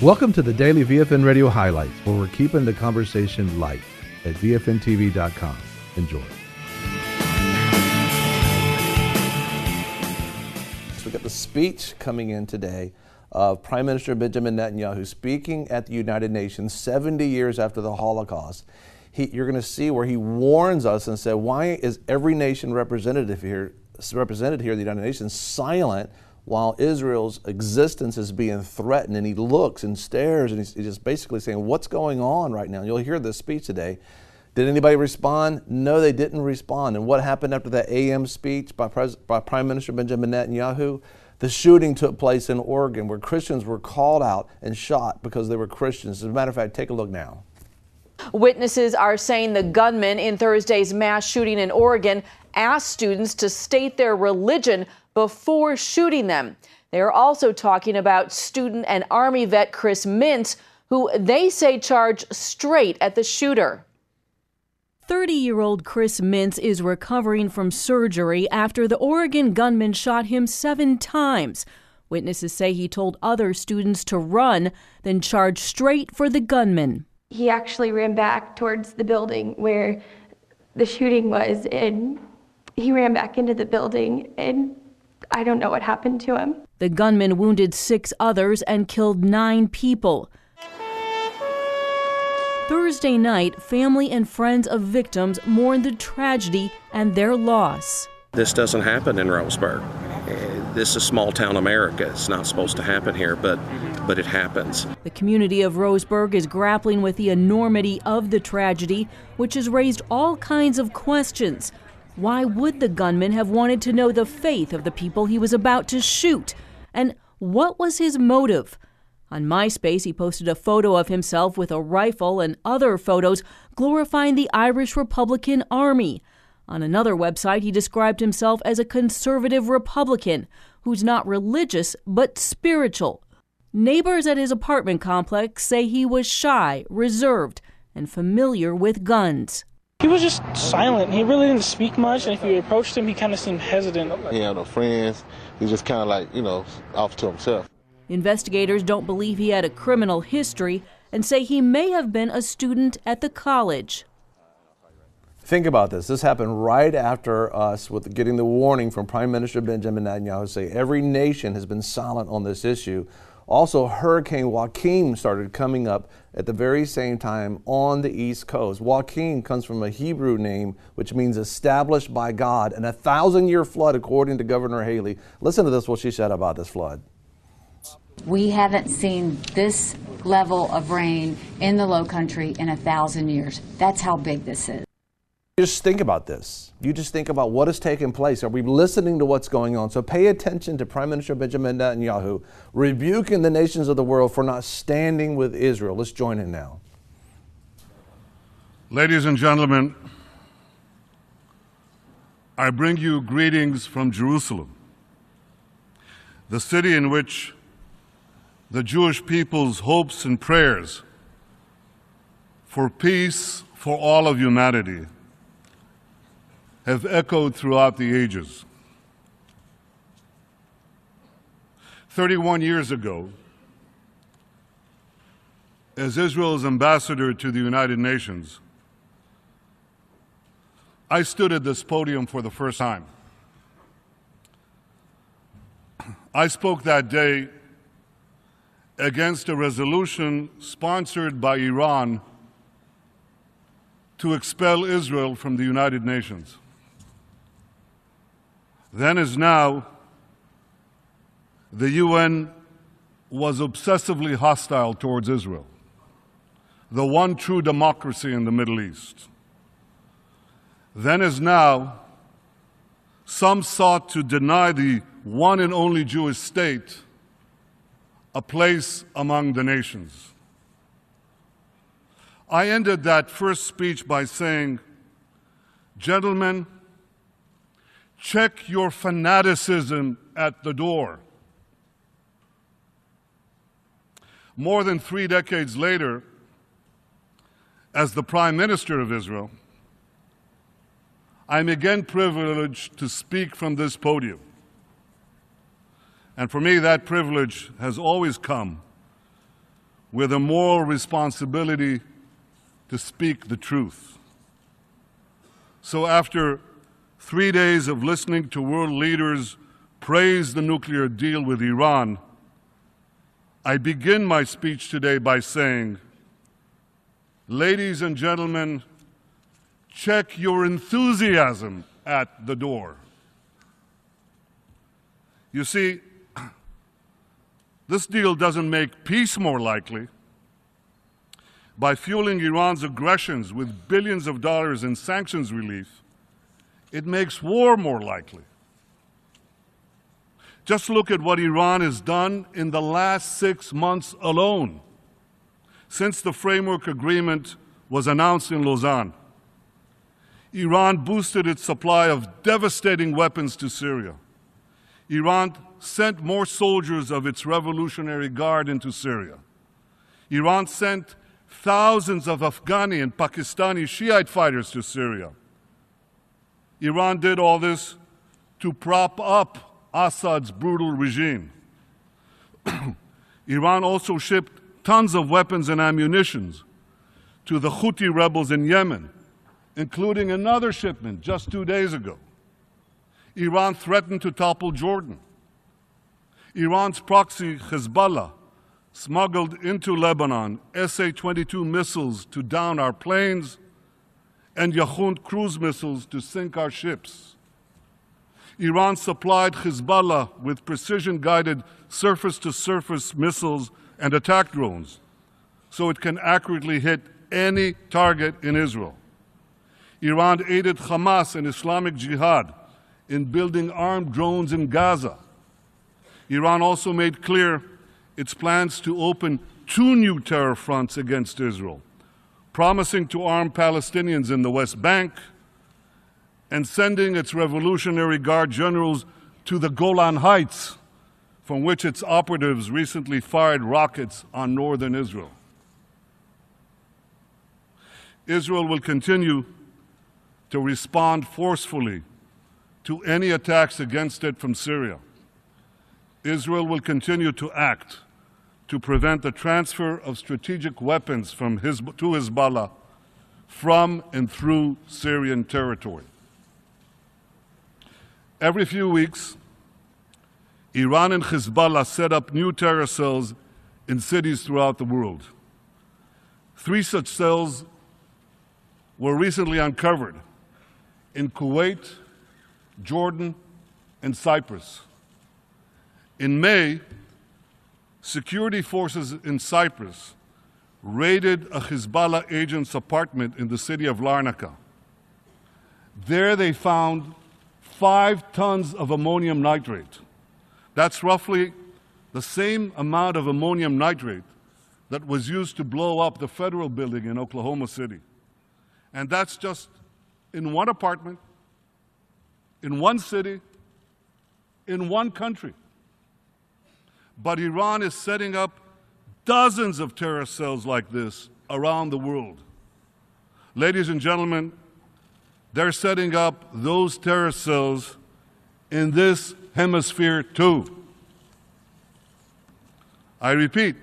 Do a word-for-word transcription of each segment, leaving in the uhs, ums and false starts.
Welcome to the Daily V F N Radio Highlights, where we're keeping the conversation light at V F N T V dot com. Enjoy. So we got the speech coming in today of Prime Minister Benjamin Netanyahu speaking at the United Nations seventy years after the Holocaust. He, you're going to see where he warns us and said, why is every nation representative here, represented here at the United Nations silent while Israel's existence is being threatened? And he looks and stares and he's, he's just basically saying, what's going on right now? You'll hear this speech today. Did anybody respond? No, they didn't respond. And what happened after that A M speech by, Pres- by Prime Minister Benjamin Netanyahu? The shooting took place in Oregon where Christians were called out and shot because they were Christians. As a matter of fact, take a look now. Witnesses are saying the gunman in Thursday's mass shooting in Oregon asked students to state their religion before shooting them. They are also talking about student and Army vet Chris Mintz, who they say charged straight at the shooter. thirty-year-old Chris Mintz is recovering from surgery after the Oregon gunman shot him seven times. Witnesses say he told other students to run, then charged straight for the gunman. He actually ran back towards the building where the shooting was, and he ran back into the building, and I don't know what happened to him. The gunman wounded six others and killed nine people. Thursday night, family and friends of victims mourned the tragedy and their loss. This doesn't happen in Roseburg. This is small town America. It's not supposed to happen here, but but it happens. The community of Roseburg is grappling with the enormity of the tragedy, which has raised all kinds of questions. Why would the gunman have wanted to know the faith of the people he was about to shoot? And what was his motive? On MySpace, he posted a photo of himself with a rifle and other photos glorifying the Irish Republican Army. On another website, he described himself as a conservative Republican who's not religious but spiritual. Neighbors at his apartment complex say he was shy, reserved, and familiar with guns. He was just silent. He really didn't speak much, and if you approached him, he kind of seemed hesitant. He had no friends. He just kind of like, you know, off to himself. Investigators don't believe he had a criminal history and say he may have been a student at the college. Think about this. This happened right after us with getting the warning from Prime Minister Benjamin Netanyahu say every nation has been silent on this issue. Also, Hurricane Joaquin started coming up at the very same time on the East Coast. Joaquin comes from a Hebrew name, which means established by God, and a thousand-year flood, according to Governor Haley. Listen to this, what she said about this flood. We haven't seen this level of rain in the Low Country in a thousand years. That's how big this is. Just think about this. You just think about what is taking place. Are we listening to what's going on? So pay attention to Prime Minister Benjamin Netanyahu rebuking the nations of the world for not standing with Israel. Let's join in now. Ladies and gentlemen, I bring you greetings from Jerusalem, the city in which the Jewish people's hopes and prayers for peace for all of humanity have echoed throughout the ages. thirty-one years ago, as Israel's ambassador to the United Nations, I stood at this podium for the first time. I spoke that day against a resolution sponsored by Iran to expel Israel from the United Nations. Then as now, the U N was obsessively hostile towards Israel, the one true democracy in the Middle East. Then as now, some sought to deny the one and only Jewish state a place among the nations. I ended that first speech by saying, gentlemen, check your fanaticism at the door. More than three decades later, as the Prime Minister of Israel, I'm again privileged to speak from this podium. And for me, that privilege has always come with a moral responsibility to speak the truth. So after three days of listening to world leaders praise the nuclear deal with Iran, I begin my speech today by saying, ladies and gentlemen, check your enthusiasm at the door. You see, this deal doesn't make peace more likely. By fueling Iran's aggressions with billions of dollars in sanctions relief, it makes war more likely. Just look at what Iran has done in the last six months alone, since the framework agreement was announced in Lausanne. Iran boosted its supply of devastating weapons to Syria. Iran sent more soldiers of its Revolutionary Guard into Syria. Iran sent thousands of Afghani and Pakistani Shiite fighters to Syria. Iran did all this to prop up Assad's brutal regime. Iran also shipped tons of weapons and ammunition to the Houthi rebels in Yemen, including another shipment just two days ago. Iran threatened to topple Jordan. Iran's proxy, Hezbollah, smuggled into Lebanon S A twenty-two missiles to down our planes and Yahud cruise missiles to sink our ships. Iran supplied Hezbollah with precision-guided surface-to-surface missiles and attack drones so it can accurately hit any target in Israel. Iran aided Hamas and Islamic Jihad in building armed drones in Gaza. Iran also made clear its plans to open two new terror fronts against Israel, promising to arm Palestinians in the West Bank and sending its Revolutionary Guard generals to the Golan Heights, from which its operatives recently fired rockets on northern Israel. Israel will continue to respond forcefully to any attacks against it from Syria. Israel will continue to act to prevent the transfer of strategic weapons from Hizb- to Hezbollah from and through Syrian territory. Every few weeks, Iran and Hezbollah set up new terror cells in cities throughout the world. Three such cells were recently uncovered in Kuwait, Jordan, and Cyprus. In May, security forces in Cyprus raided a Hezbollah agent's apartment in the city of Larnaca. There they found five tons of ammonium nitrate. That's roughly the same amount of ammonium nitrate that was used to blow up the federal building in Oklahoma City. And that's just in one apartment, in one city, in one country. But Iran is setting up dozens of terror cells like this around the world. Ladies and gentlemen, they're setting up those terror cells in this hemisphere too. I repeat,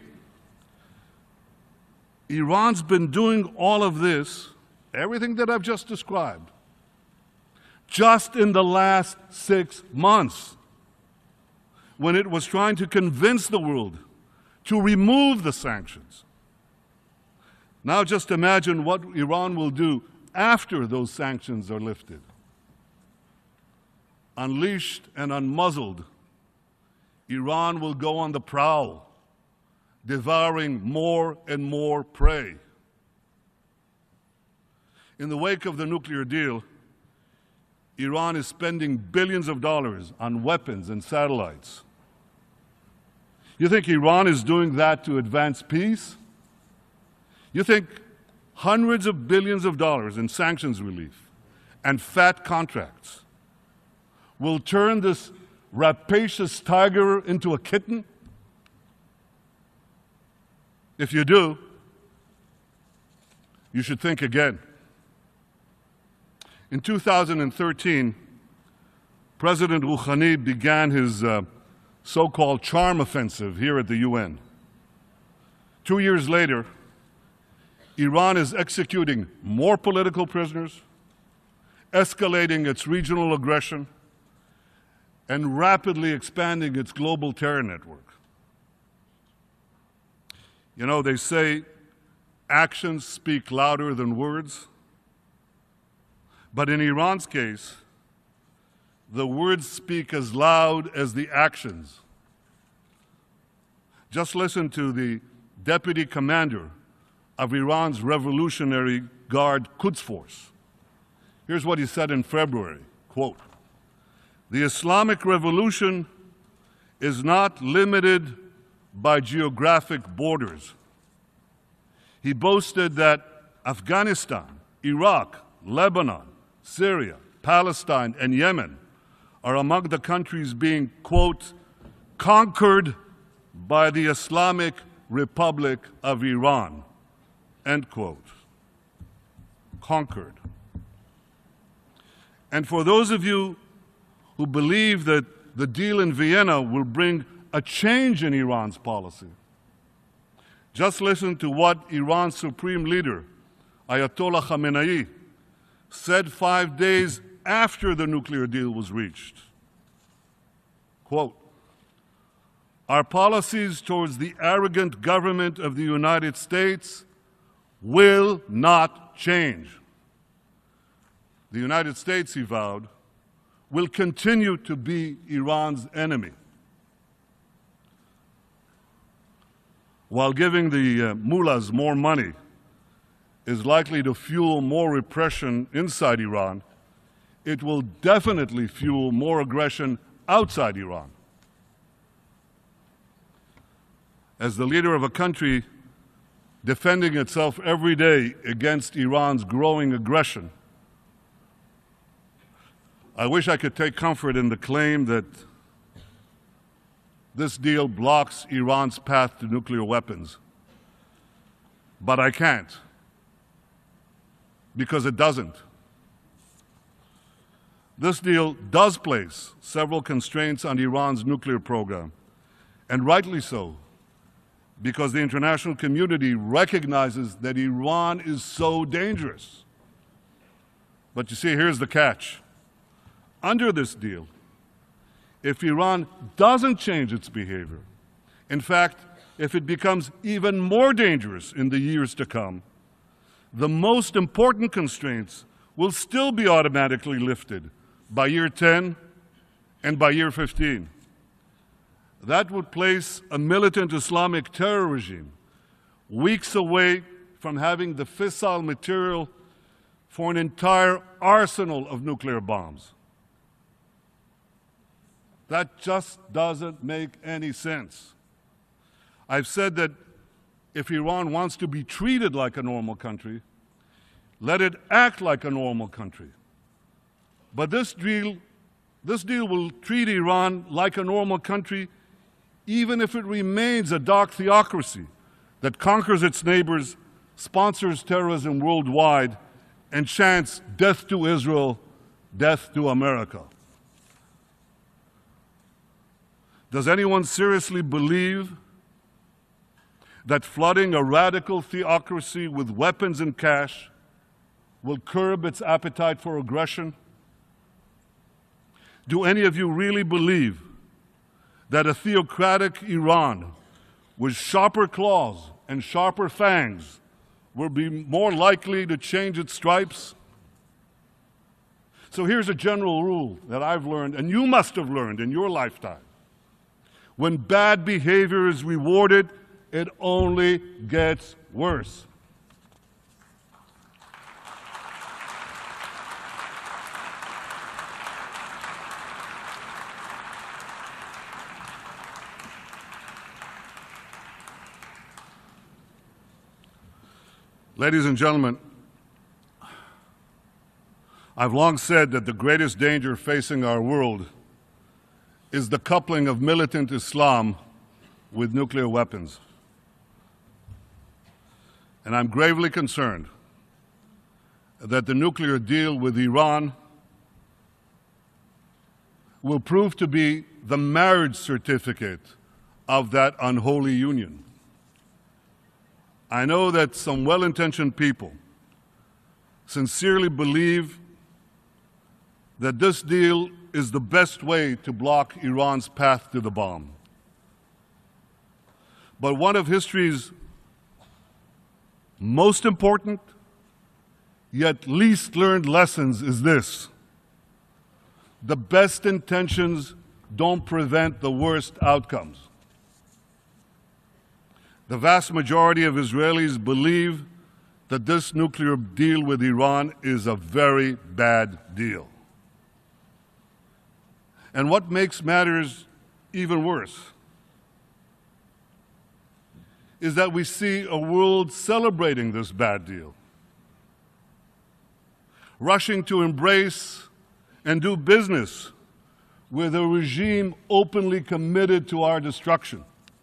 Iran's been doing all of this, everything that I've just described, just in the last six months, when it was trying to convince the world to remove the sanctions. Now just imagine what Iran will do after those sanctions are lifted. Unleashed and unmuzzled, Iran will go on the prowl, devouring more and more prey. In the wake of the nuclear deal, Iran is spending billions of dollars on weapons and satellites. You think Iran is doing that to advance peace? You think hundreds of billions of dollars in sanctions relief and fat contracts will turn this rapacious tiger into a kitten? If you do, you should think again. In two thousand thirteen, President Rouhani began his uh, so-called charm offensive here at the U N. Two years later, Iran is executing more political prisoners, escalating its regional aggression, and rapidly expanding its global terror network. You know, they say actions speak louder than words, but in Iran's case, the words speak as loud as the actions. Just listen to the deputy commander of Iran's Revolutionary Guard Quds Force. Here's what he said in February, quote, "The Islamic Revolution is not limited by geographic borders." He boasted that Afghanistan, Iraq, Lebanon, Syria, Palestine, and Yemen are among the countries being, quote, "conquered by the Islamic Republic of Iran," end quote. Conquered. And for those of you who believe that the deal in Vienna will bring a change in Iran's policy, just listen to what Iran's supreme leader, Ayatollah Khamenei, said five days after the nuclear deal was reached. Quote, "Our policies towards the arrogant government of the United States will not change. The United States," he vowed, "will continue to be Iran's enemy." While giving the uh, mullahs more money is likely to fuel more repression inside Iran, it will definitely fuel more aggression outside Iran. As the leader of a country defending itself every day against Iran's growing aggression, I wish I could take comfort in the claim that this deal blocks Iran's path to nuclear weapons. But I can't, because it doesn't. This deal does place several constraints on Iran's nuclear program, and rightly so, because the international community recognizes that Iran is so dangerous. But you see, here's the catch. Under this deal, if Iran doesn't change its behavior, in fact, if it becomes even more dangerous in the years to come, the most important constraints will still be automatically lifted by year ten and by year fifteen. That would place a militant Islamic terror regime weeks away from having the fissile material for an entire arsenal of nuclear bombs. That just doesn't make any sense. I've said that if Iran wants to be treated like a normal country, let it act like a normal country. But this deal, this deal will treat Iran like a normal country even if it remains a dark theocracy that conquers its neighbors, sponsors terrorism worldwide, and chants death to Israel, death to America. Does anyone seriously believe that flooding a radical theocracy with weapons and cash will curb its appetite for aggression? Do any of you really believe that a theocratic Iran with sharper claws and sharper fangs will be more likely to change its stripes? So here's a general rule that I've learned, and you must have learned in your lifetime. When bad behavior is rewarded, it only gets worse. Ladies and gentlemen, I've long said that the greatest danger facing our world is the coupling of militant Islam with nuclear weapons. And I'm gravely concerned that the nuclear deal with Iran will prove to be the marriage certificate of that unholy union. I know that some well-intentioned people sincerely believe that this deal is the best way to block Iran's path to the bomb. But one of history's most important, yet least learned lessons is this: the best intentions don't prevent the worst outcomes. The vast majority of Israelis believe that this nuclear deal with Iran is a very bad deal. And what makes matters even worse is that we see a world celebrating this bad deal, rushing to embrace and do business with a regime openly committed to our destruction.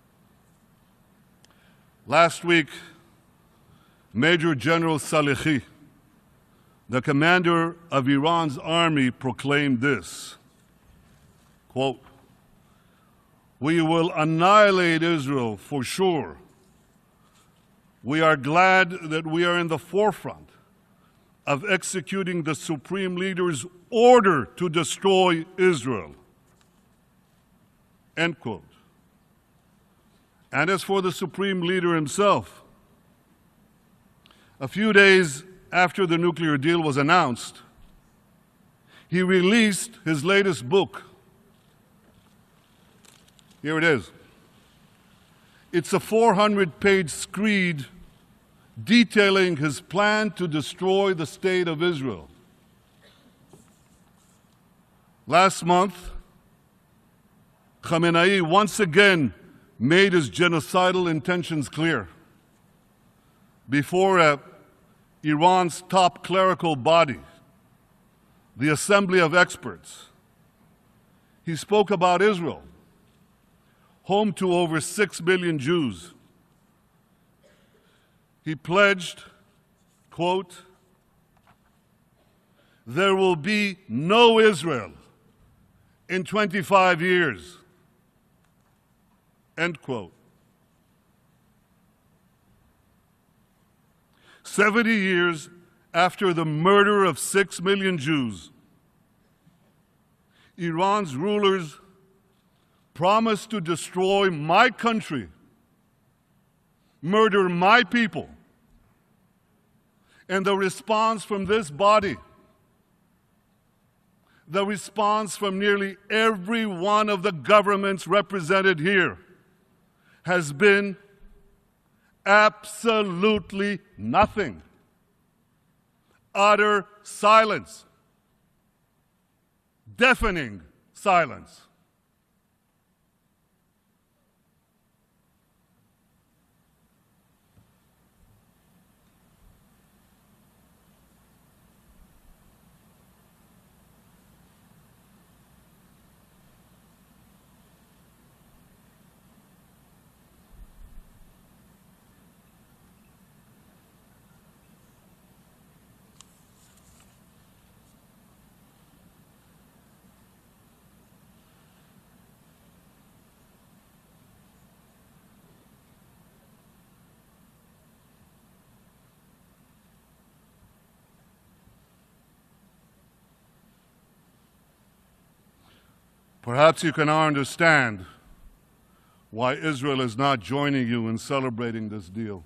Last week, Major General Salehi, the commander of Iran's army, proclaimed this, quote, "We will annihilate Israel for sure. We are glad that we are in the forefront of executing the Supreme Leader's order to destroy Israel." End quote. And as for the Supreme Leader himself, a few days after the nuclear deal was announced, he released his latest book. Here it is. It's a four hundred page screed detailing his plan to destroy the state of Israel. Last month, Khamenei once again made his genocidal intentions clear before uh, Iran's top clerical body, the Assembly of Experts. He spoke about Israel, home to over six million Jews. He pledged, quote, "There will be no Israel in twenty-five years." End quote. seventy years after the murder of six million Jews, Iran's rulers promised to destroy my country, murder my people. And the response from this body, the response from nearly every one of the governments represented here, has been absolutely nothing. Utter silence. Deafening silence. Perhaps you can now understand why Israel is not joining you in celebrating this deal.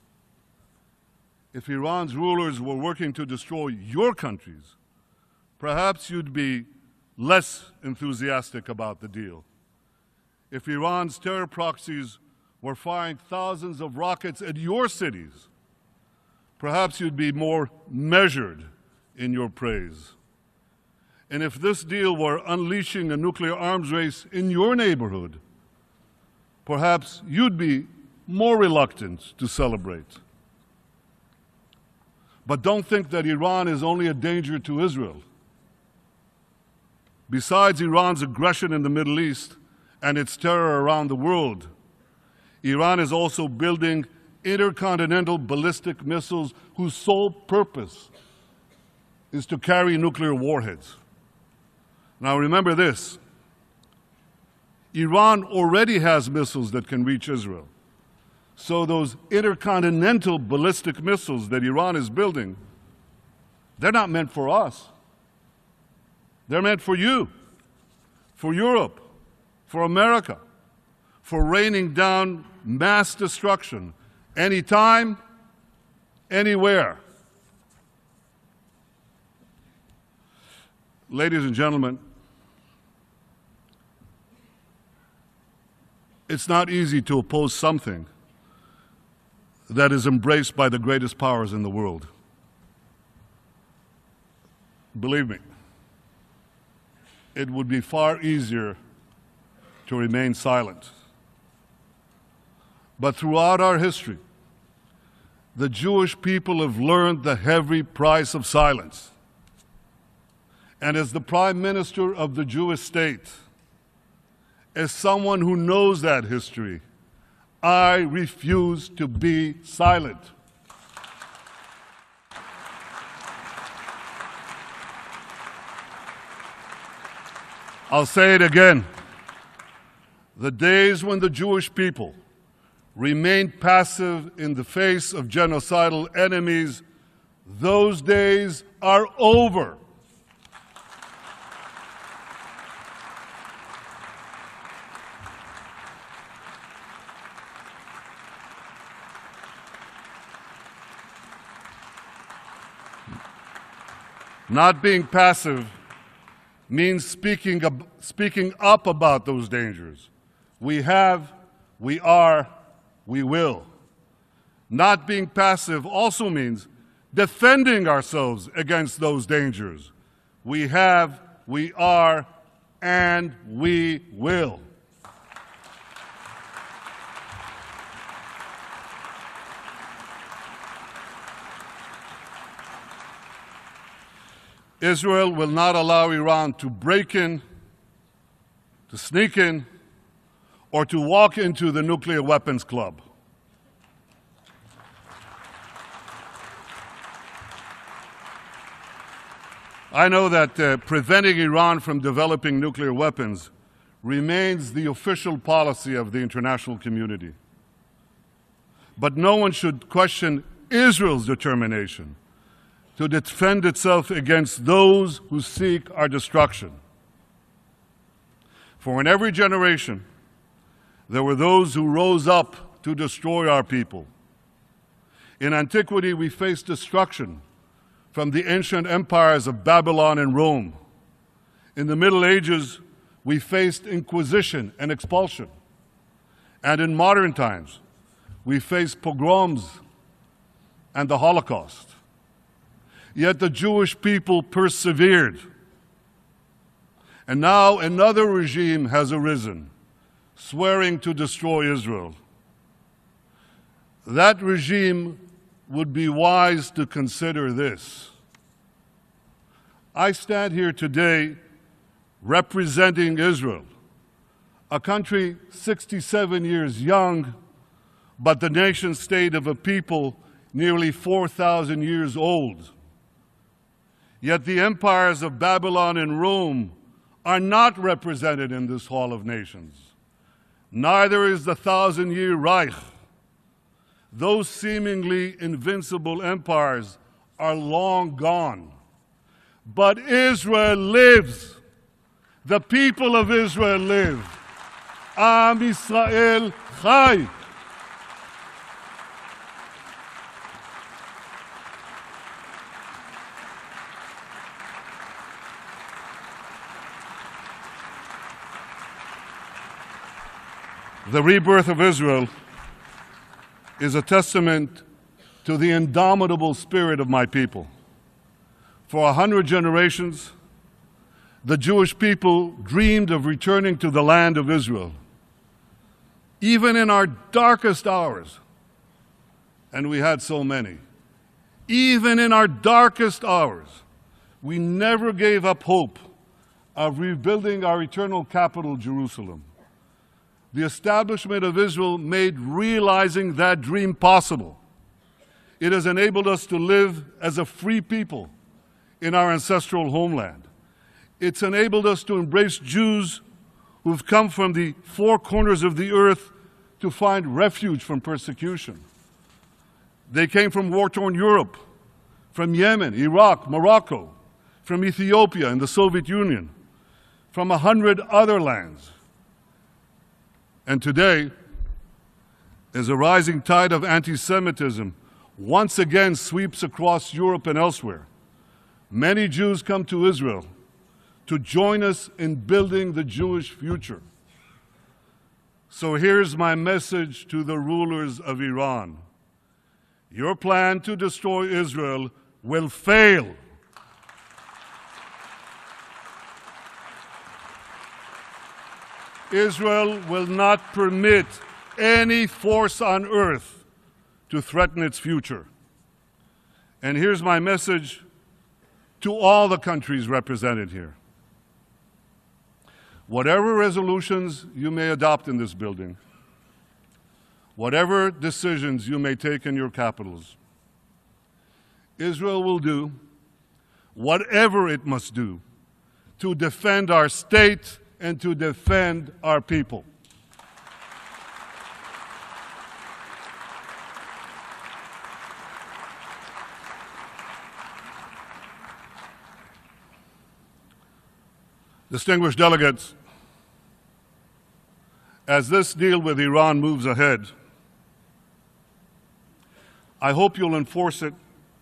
If Iran's rulers were working to destroy your countries, perhaps you'd be less enthusiastic about the deal. If Iran's terror proxies were firing thousands of rockets at your cities, perhaps you'd be more measured in your praise. And if this deal were unleashing a nuclear arms race in your neighborhood, perhaps you'd be more reluctant to celebrate. But don't think that Iran is only a danger to Israel. Besides Iran's aggression in the Middle East and its terror around the world, Iran is also building intercontinental ballistic missiles whose sole purpose is to carry nuclear warheads. Now remember this, Iran already has missiles that can reach Israel. So those intercontinental ballistic missiles that Iran is building, they're not meant for us. They're meant for you, for Europe, for America, for raining down mass destruction anytime, anywhere. Ladies and gentlemen, it's not easy to oppose something that is embraced by the greatest powers in the world. Believe me, it would be far easier to remain silent. But throughout our history, the Jewish people have learned the heavy price of silence. And as the Prime Minister of the Jewish state, as someone who knows that history, I refuse to be silent. I'll say it again. The days when the Jewish people remained passive in the face of genocidal enemies, those days are over. Not being passive means speaking, ab- speaking up about those dangers. We have, we are, we will. Not being passive also means defending ourselves against those dangers. We have, we are, and we will. Israel will not allow Iran to break in, to sneak in, or to walk into the nuclear weapons club. I know that uh, preventing Iran from developing nuclear weapons remains the official policy of the international community. But no one should question Israel's determination to defend itself against those who seek our destruction. For in every generation, there were those who rose up to destroy our people. In antiquity, we faced destruction from the ancient empires of Babylon and Rome. In the Middle Ages, we faced inquisition and expulsion. And in modern times, we face pogroms and the Holocaust. Yet the Jewish people persevered. And now another regime has arisen, swearing to destroy Israel. That regime would be wise to consider this. I stand here today representing Israel, a country sixty-seven years young, but the nation state of a people nearly four thousand years old. Yet the empires of Babylon and Rome are not represented in this Hall of Nations. Neither is the thousand-year Reich. Those seemingly invincible empires are long gone. But Israel lives. The people of Israel live. Am Yisrael Chai. The rebirth of Israel is a testament to the indomitable spirit of my people. For a hundred generations, the Jewish people dreamed of returning to the land of Israel. Even in our darkest hours, and we had so many, even in our darkest hours, we never gave up hope of rebuilding our eternal capital, Jerusalem. The establishment of Israel made realizing that dream possible. It has enabled us to live as a free people in our ancestral homeland. It's enabled us to embrace Jews who've come from the four corners of the earth to find refuge from persecution. They came from war-torn Europe, from Yemen, Iraq, Morocco, from Ethiopia and the Soviet Union, from a hundred other lands. And today, as a rising tide of anti-Semitism once again sweeps across Europe and elsewhere, many Jews come to Israel to join us in building the Jewish future. So here's my message to the rulers of Iran. Your plan to destroy Israel will fail. Israel will not permit any force on earth to threaten its future. And here's my message to all the countries represented here. Whatever resolutions you may adopt in this building, whatever decisions you may take in your capitals, Israel will do whatever it must do to defend our state and to defend our people. Distinguished delegates, as this deal with Iran moves ahead, I hope you'll enforce it.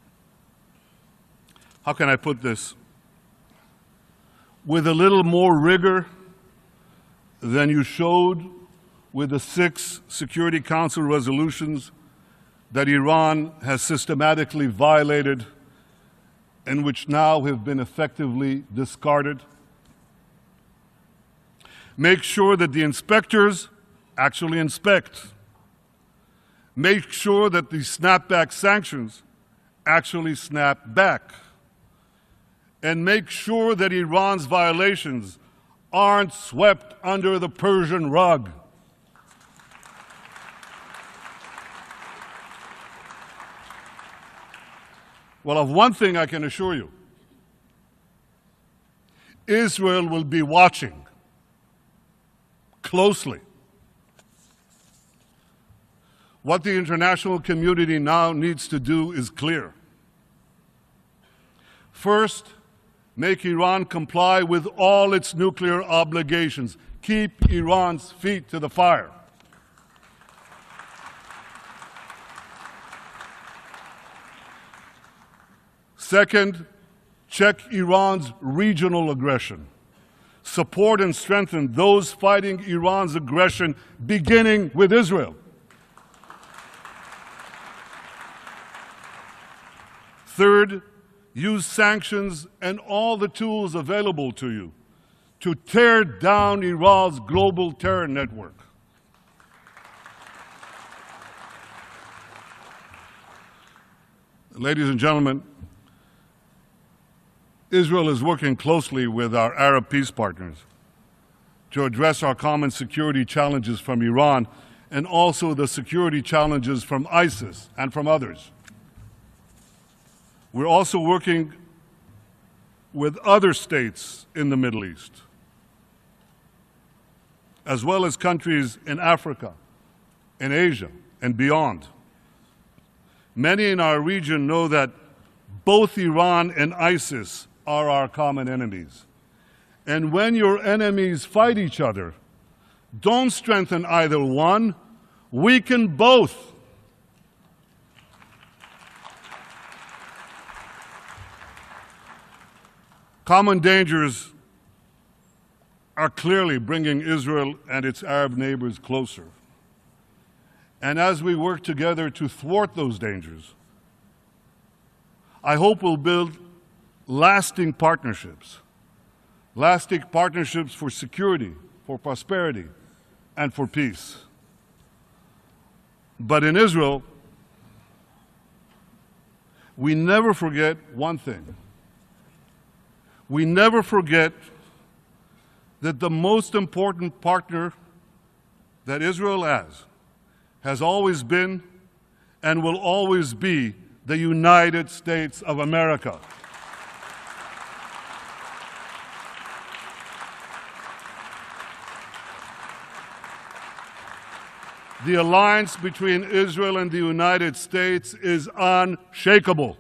How can I put this? With a little more rigor than you showed with the six Security Council resolutions that Iran has systematically violated and which now have been effectively discarded. Make sure that the inspectors actually inspect. Make sure that the snapback sanctions actually snap back. And make sure that Iran's violations aren't swept under the Persian rug. Well, of one thing I can assure you, Israel will be watching closely. What the international community now needs to do is clear. First, make Iran comply with all its nuclear obligations. Keep Iran's feet to the fire. Second, check Iran's regional aggression. Support and strengthen those fighting Iran's aggression, beginning with Israel. Third, use sanctions and all the tools available to you to tear down Iran's global terror network. Ladies and gentlemen, Israel is working closely with our Arab peace partners to address our common security challenges from Iran and also the security challenges from ISIS and from others. We're also working with other states in the Middle East, as well as countries in Africa, in Asia, and beyond. Many in our region know that both Iran and ISIS are our common enemies. And when your enemies fight each other, don't strengthen either one, weaken both. Common dangers are clearly bringing Israel and its Arab neighbors closer. And as we work together to thwart those dangers, I hope we'll build lasting partnerships, lasting partnerships for security, for prosperity, and for peace. But in Israel, we never forget one thing. We never forget that the most important partner that Israel has, has always been and will always be the United States of America. The alliance between Israel and the United States is unshakable.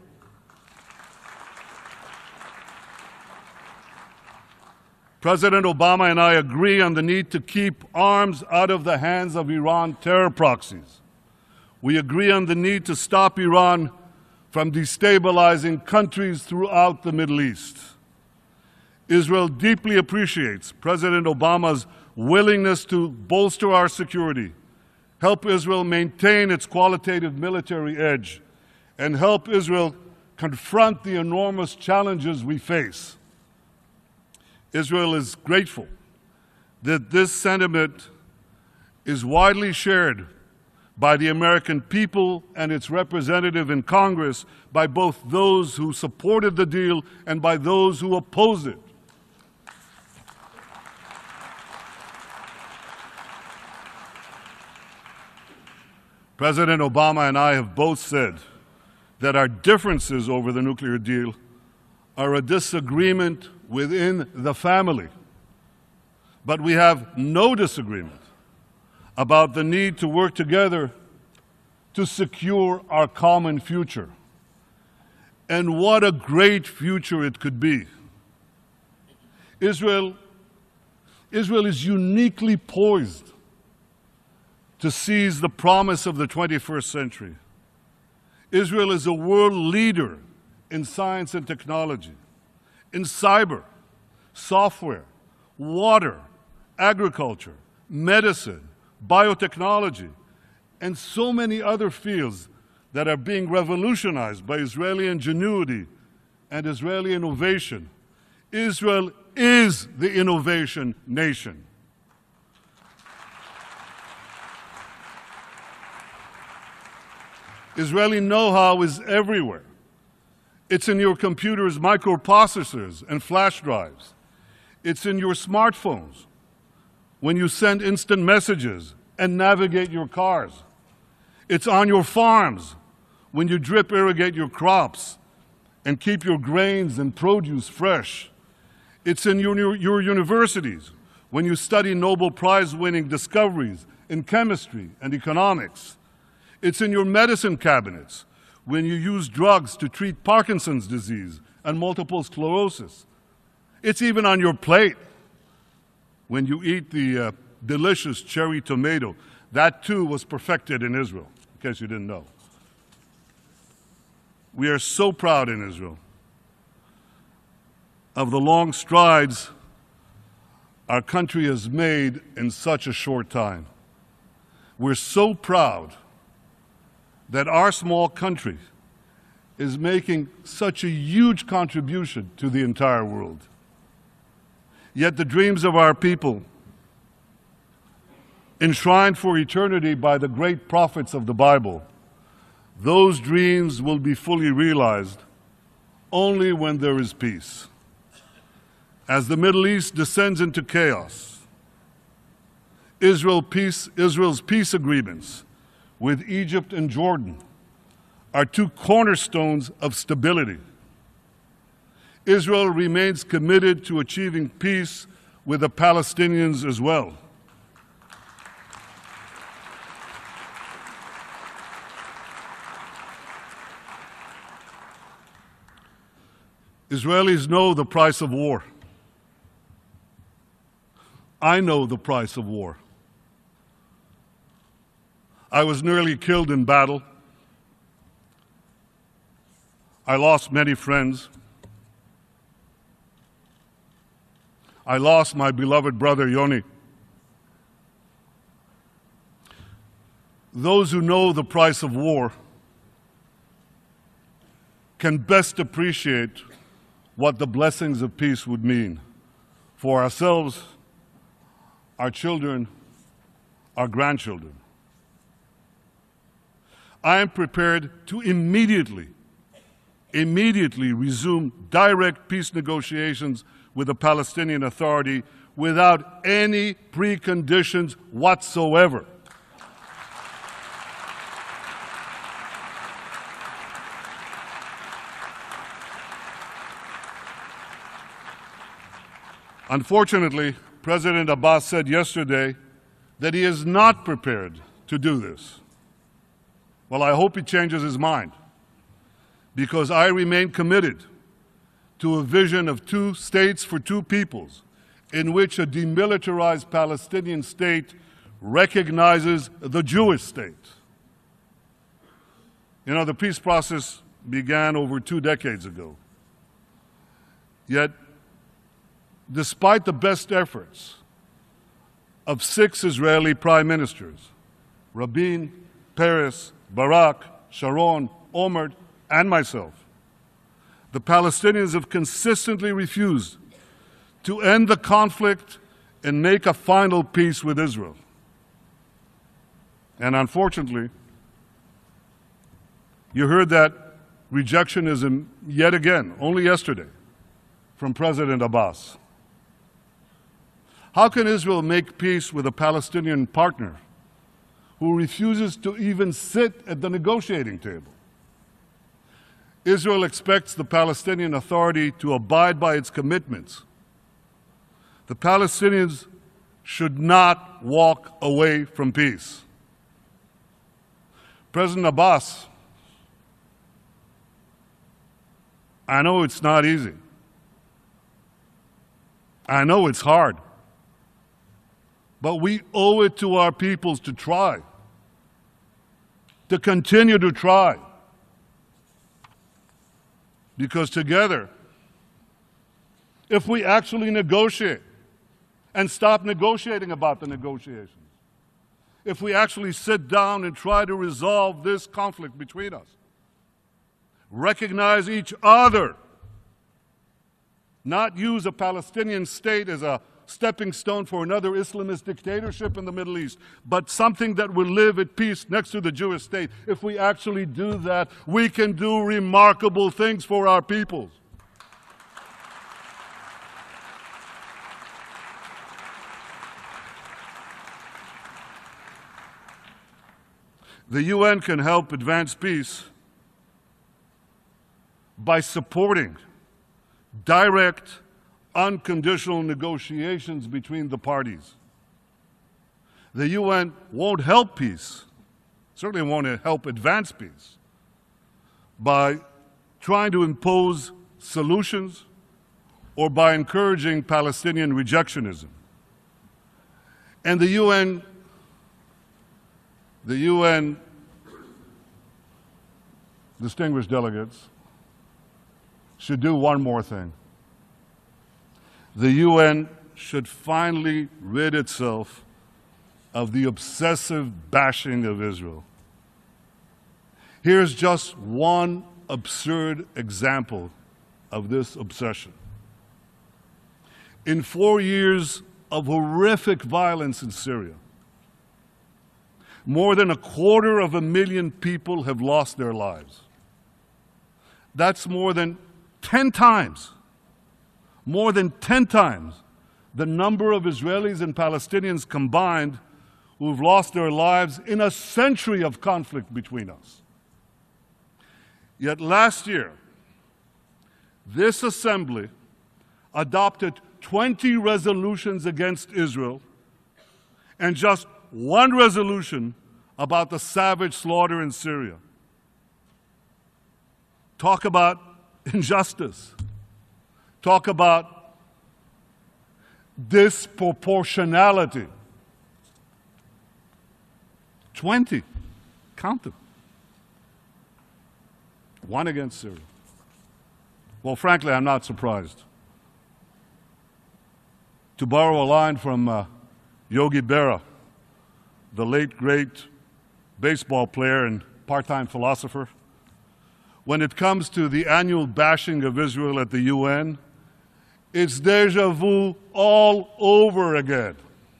President Obama and I agree on the need to keep arms out of the hands of Iran terror proxies. We agree on the need to stop Iran from destabilizing countries throughout the Middle East. Israel deeply appreciates President Obama's willingness to bolster our security, help Israel maintain its qualitative military edge, and help Israel confront the enormous challenges we face. Israel is grateful that this sentiment is widely shared by the American people and its representative in Congress, by both those who supported the deal and by those who opposed it. President Obama and I have both said that our differences over the nuclear deal are a disagreement within the family. But we have no disagreement about the need to work together to secure our common future. And what a great future it could be. Israel, Israel is uniquely poised to seize the promise of the twenty-first century. Israel is a world leader in science and technology, in cyber, software, water, agriculture, medicine, biotechnology, and so many other fields that are being revolutionized by Israeli ingenuity and Israeli innovation. Israel is the innovation nation. Israeli know-how is everywhere. It's in your computer's microprocessors and flash drives. It's in your smartphones when you send instant messages and navigate your cars. It's on your farms when you drip irrigate your crops and keep your grains and produce fresh. It's in your, your universities when you study Nobel Prize-winning discoveries in chemistry and economics. It's in your medicine cabinets when you use drugs to treat Parkinson's disease and multiple sclerosis. It's even on your plate when you eat the uh, delicious cherry tomato. That too was perfected in Israel, in case you didn't know. We are so proud in Israel of the long strides our country has made in such a short time. We're so proud that our small country is making such a huge contribution to the entire world. Yet the dreams of our people, enshrined for eternity by the great prophets of the Bible, those dreams will be fully realized only when there is peace. As the Middle East descends into chaos, Israel peace, Israel's peace agreements with Egypt and Jordan are two cornerstones of stability. Israel remains committed to achieving peace with the Palestinians as well. Israelis know the price of war. I know the price of war. I was nearly killed in battle. I lost many friends. I lost my beloved brother Yoni. Those who know the price of war can best appreciate what the blessings of peace would mean for ourselves, our children, our grandchildren. I am prepared to immediately, immediately resume direct peace negotiations with the Palestinian Authority without any preconditions whatsoever. Unfortunately, President Abbas said yesterday that he is not prepared to do this. Well, I hope he changes his mind, because I remain committed to a vision of two states for two peoples, in which a demilitarized Palestinian state recognizes the Jewish state. You know, the peace process began over two decades ago. Yet, despite the best efforts of six Israeli prime ministers, Rabin, Peres, Barak, Sharon, Olmert, and myself, the Palestinians have consistently refused to end the conflict and make a final peace with Israel. And unfortunately, you heard that rejectionism yet again, only yesterday, from President Abbas. How can Israel make peace with a Palestinian partner who refuses to even sit at the negotiating table? Israel expects the Palestinian Authority to abide by its commitments. The Palestinians should not walk away from peace. President Abbas, I know it's not easy. I know it's hard. But we owe it to our peoples to try, to continue to try. Because together, if we actually negotiate and stop negotiating about the negotiations, if we actually sit down and try to resolve this conflict between us, recognize each other, not use a Palestinian state as a stepping stone for another Islamist dictatorship in the Middle East, but something that will live at peace next to the Jewish state. If we actually do that, we can do remarkable things for our peoples. The U N can help advance peace by supporting direct, unconditional negotiations between the parties. The U N won't help peace, certainly won't help advance peace, by trying to impose solutions or by encouraging Palestinian rejectionism. And the U N, the U N distinguished delegates should do one more thing. The U N should finally rid itself of the obsessive bashing of Israel. Here's just one absurd example of this obsession. In four years of horrific violence in Syria, more than a quarter of a million people have lost their lives. That's more than ten times, more than ten times the number of Israelis and Palestinians combined who've lost their lives in a century of conflict between us. Yet last year, this assembly adopted twenty resolutions against Israel and just one resolution about the savage slaughter in Syria. Talk about injustice. Talk about disproportionality. twenty. Count them. One against Syria. Well, frankly, I'm not surprised. To borrow a line from uh, Yogi Berra, the late, great baseball player and part-time philosopher, when it comes to the annual bashing of Israel at the U N, it's déjà vu all over again.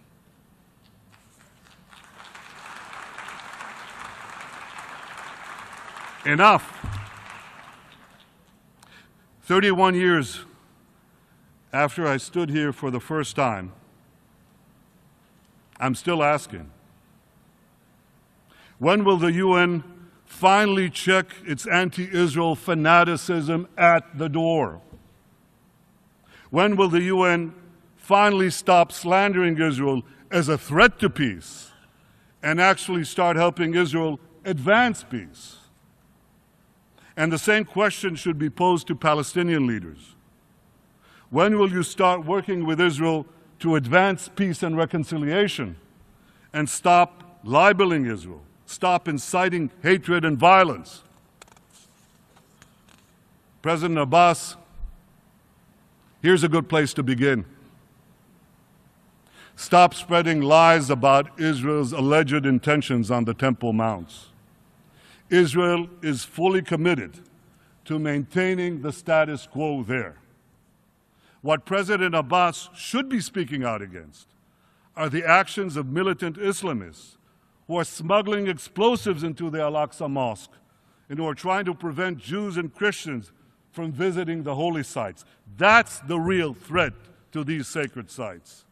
Enough. thirty-one years after I stood here for the first time, I'm still asking, when will the U N finally check its anti-Israel fanaticism at the door? When will the U N finally stop slandering Israel as a threat to peace and actually start helping Israel advance peace? And the same question should be posed to Palestinian leaders. When will you start working with Israel to advance peace and reconciliation and stop libeling Israel, stop inciting hatred and violence? President Abbas, here's a good place to begin. Stop spreading lies about Israel's alleged intentions on the Temple Mounts. Israel is fully committed to maintaining the status quo there. What President Abbas should be speaking out against are the actions of militant Islamists who are smuggling explosives into the Al-Aqsa Mosque and who are trying to prevent Jews and Christians from visiting the holy sites. That's the real threat to these sacred sites.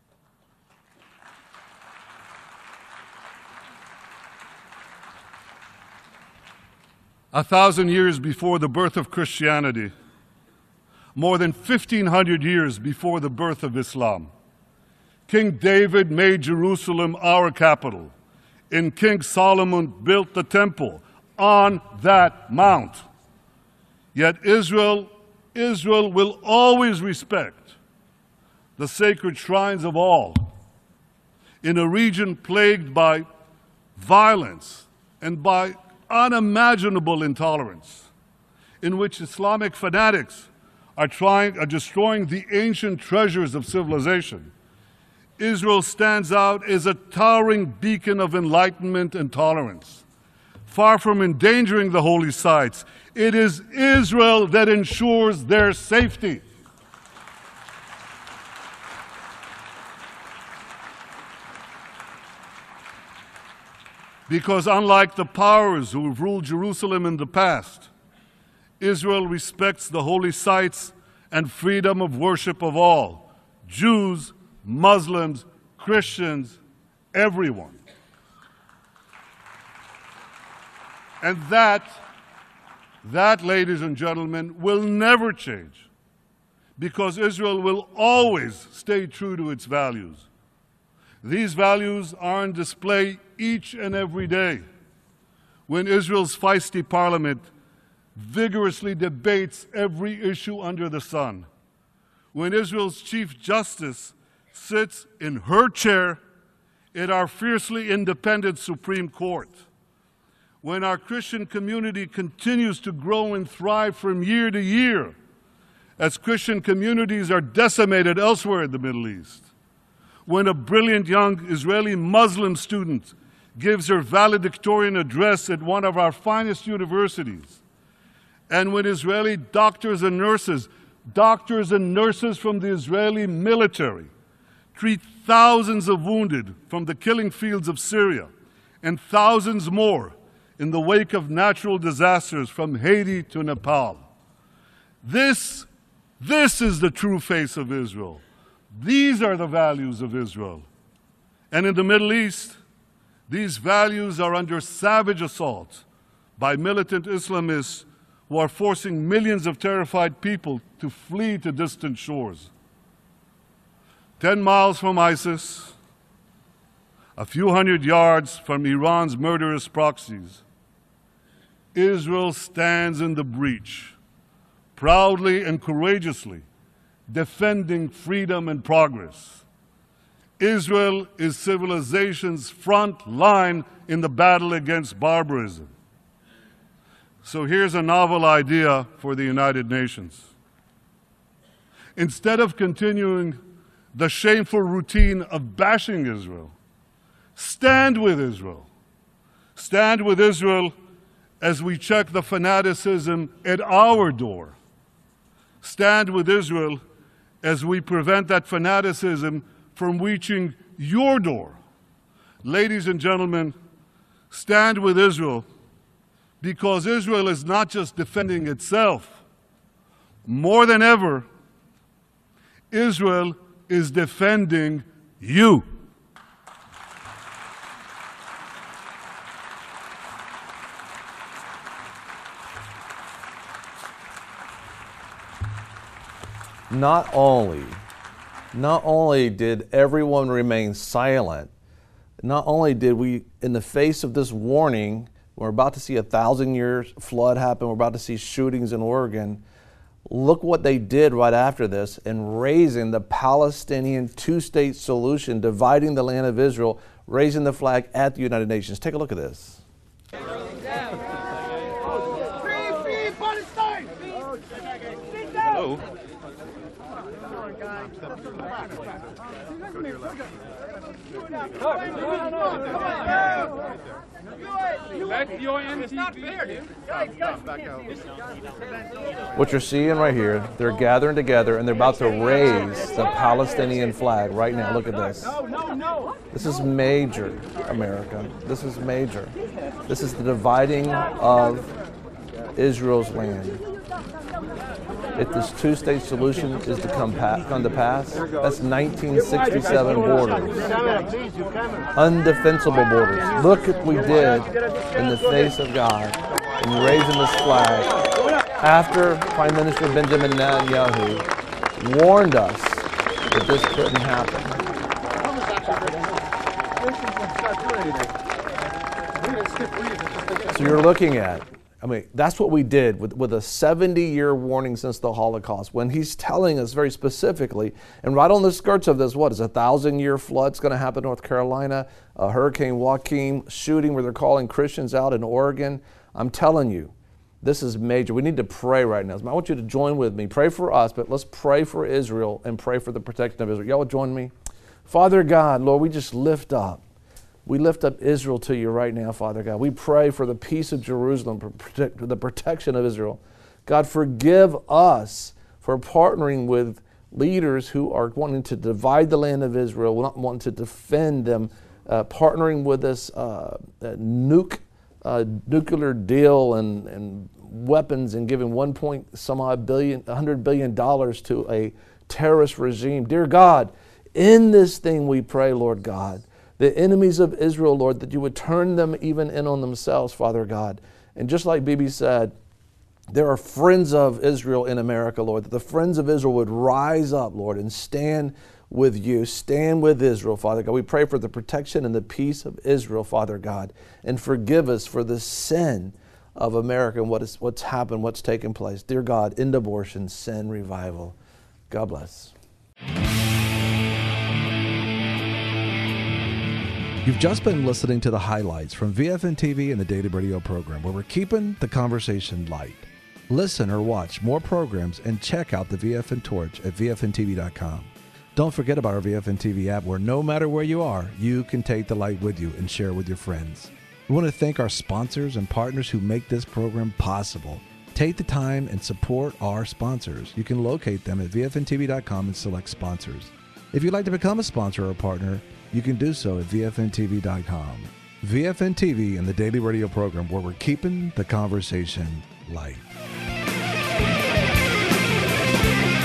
A thousand years before the birth of Christianity, more than fifteen hundred years before the birth of Islam, King David made Jerusalem our capital, and King Solomon built the temple on that mount. Yet Israel, Israel will always respect the sacred shrines of all in a region plagued by violence and by unimaginable intolerance, in which Islamic fanatics are trying, are destroying the ancient treasures of civilization. Israel stands out as a towering beacon of enlightenment and tolerance. Far from endangering the holy sites, it is Israel that ensures their safety. Because unlike the powers who have ruled Jerusalem in the past, Israel respects the holy sites and freedom of worship of all, Jews, Muslims, Christians, everyone. And that, that, ladies and gentlemen, will never change, because Israel will always stay true to its values. These values are on display each and every day when Israel's feisty parliament vigorously debates every issue under the sun, when Israel's Chief Justice sits in her chair at our fiercely independent Supreme Court, when our Christian community continues to grow and thrive from year to year as Christian communities are decimated elsewhere in the Middle East, when a brilliant young Israeli Muslim student gives her valedictorian address at one of our finest universities, and when Israeli doctors and nurses, doctors and nurses from the Israeli military, treat thousands of wounded from the killing fields of Syria and thousands more in the wake of natural disasters from Haiti to Nepal. This, this is the true face of Israel. These are the values of Israel. And in the Middle East, these values are under savage assault by militant Islamists who are forcing millions of terrified people to flee to distant shores. Ten miles from ISIS, a few hundred yards from Iran's murderous proxies, Israel stands in the breach, proudly and courageously defending freedom and progress. Israel is civilization's front line in the battle against barbarism. So here's a novel idea for the United Nations. Instead of continuing the shameful routine of bashing Israel, stand with Israel. Stand with Israel as we check the fanaticism at our door. Stand with Israel as we prevent that fanaticism from reaching your door. Ladies and gentlemen, stand with Israel, because Israel is not just defending itself. More than ever, Israel is defending you. Not only, not only did everyone remain silent, Not only did we, in the face of this warning, we're about to see a thousand years flood happen, we're about to see shootings in Oregon. Look what they did right after this in raising the Palestinian two-state solution, dividing the land of Israel, raising the flag at the United Nations. Take a look at this. Hello. What you're seeing right here, they're gathering together and they're about to raise the Palestinian flag right now. Look at this. This is major, America. This is major. This is the dividing of Israel's land. If this two-state solution is to come, pa- come to pass, that's nineteen sixty-seven borders. Undefensible borders. Look what we did in the face of God in raising this flag after Prime Minister Benjamin Netanyahu warned us that this couldn't happen. So you're looking at, I mean, that's what we did with, with a seventy-year warning since the Holocaust, when he's telling us very specifically, and right on the skirts of this, what is a thousand-year flood's going to happen in North Carolina, a Hurricane Joaquin shooting where they're calling Christians out in Oregon. I'm telling you, this is major. We need to pray right now. I want you to join with me. Pray for us, but let's pray for Israel and pray for the protection of Israel. Y'all join me? Father God, Lord, we just lift up. We lift up Israel to you right now, Father God. We pray for the peace of Jerusalem, for protect, the protection of Israel. God, forgive us for partnering with leaders who are wanting to divide the land of Israel, not wanting to defend them, uh, partnering with this uh, nuke, uh, nuclear deal and, and weapons and giving one point some odd billion, one hundred billion dollars to a terrorist regime. Dear God, in this thing we pray, Lord God, the enemies of Israel, Lord, that you would turn them even in on themselves, Father God. And just like Bibi said, there are friends of Israel in America, Lord, that the friends of Israel would rise up, Lord, and stand with you, stand with Israel, Father God. We pray for the protection and the peace of Israel, Father God, and forgive us for the sin of America and what is, what's happened, what's taken place. Dear God, end abortion, sin, revival. God bless. You've just been listening to the highlights from V F N T V and the Daily Radio program, where we're keeping the conversation light. Listen or watch more programs and check out the V F N Torch at V F N T V dot com. Don't forget about our V F N T V app, where no matter where you are, you can take the light with you and share it with your friends. We want to thank our sponsors and partners who make this program possible. Take the time and support our sponsors. You can locate them at V F N T V dot com and select sponsors. If you'd like to become a sponsor or a partner, you can do so at V F N T V dot com. V F N T V and the Daily Radio program, where we're keeping the conversation light.